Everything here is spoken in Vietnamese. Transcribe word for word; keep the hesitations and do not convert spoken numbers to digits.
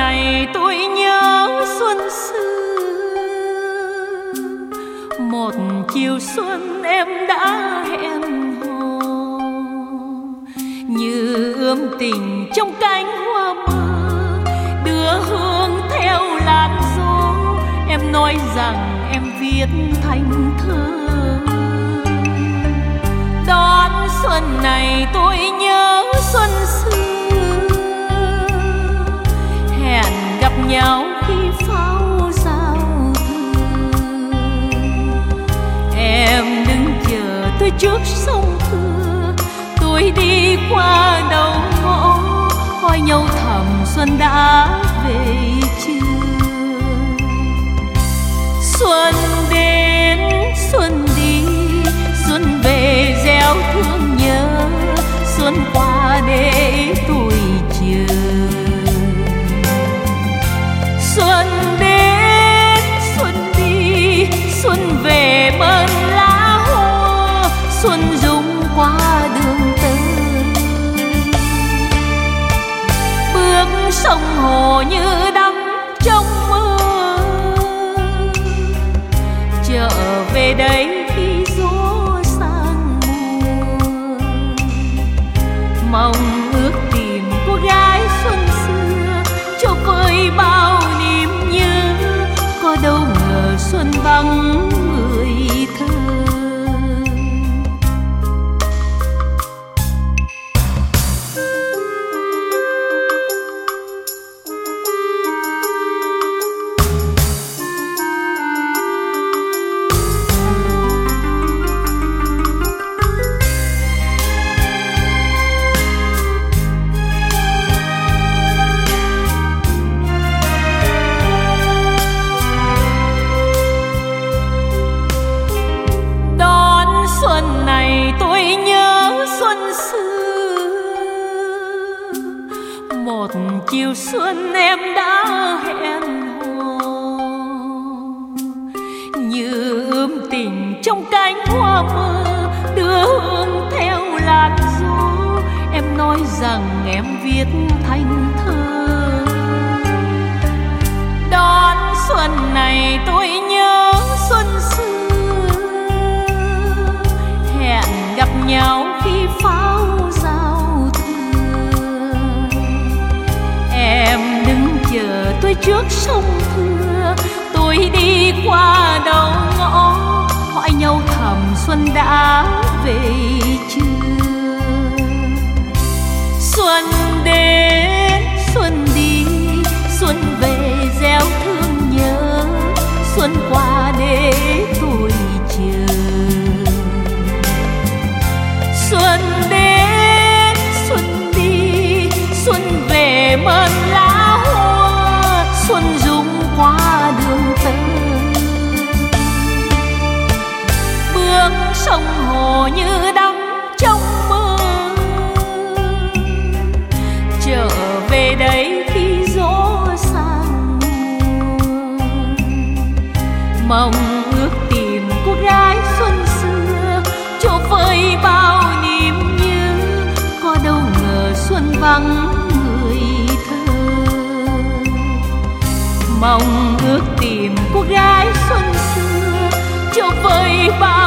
này tôi nhớ xuân xưa, một chiều xuân em đã hẹn hò, như ươm tình trong cánh hoa mơ, đưa hương theo làn gió. Em nói rằng em viết thành thơ. Đón xuân này tôi nhớ xuân xưa, hẹn gặp nhau khi pháo giao thừa. Em đứng chờ tôi trước sông Thưa, tôi đi qua đầu ngõ, hỏi nhau thầm xuân đã về chưa. Xuân đến xuân đi, xuân về gieo thương nhớ, xuân qua để tôi chờ. Xuân đến xuân đi, xuân về mơn lá hoa, xuân rung qua đường tơ. Bước sông hồ như đắm trong mơ, trở về đây khi gió sang mùa. Mong ước tìm cô gái xuân xưa, cho vơi bao niềm nhớ. Có đâu ngờ xuân vắng người thơ. Xuân này tôi nhớ xuân xưa, một chiều xuân em đã hẹn hò, như ươm tình trong cánh hoa mơ, đưa hương theo làn gió. Em nói rằng em viết thành thơ. Đón xuân này tôi nhớ xuân xưa, hẹn gặp nhau khi pháo giao thừa. Em đứng chờ tôi trước sông Thưa, tôi đi qua đầu ngõ, hỏi nhau thầm xuân đã về chưa. Xuân đến xuân đi, xuân về gieo thương nhớ, xuân qua để tôi chờ. Xuân đến xuân đi, xuân về mơn lá hoa, xuân rung qua đường tơ. Bước sông hồ như đắm trong mơ, trở về đây khi gió sang mùa. Mong ước tìm cô gái xuân xưa, cho vơi bao niềm nhớ. Có đâu ngờ xuân vắng người thơ. Mong ước tìm cô gái xuân xưa, cho vơi bao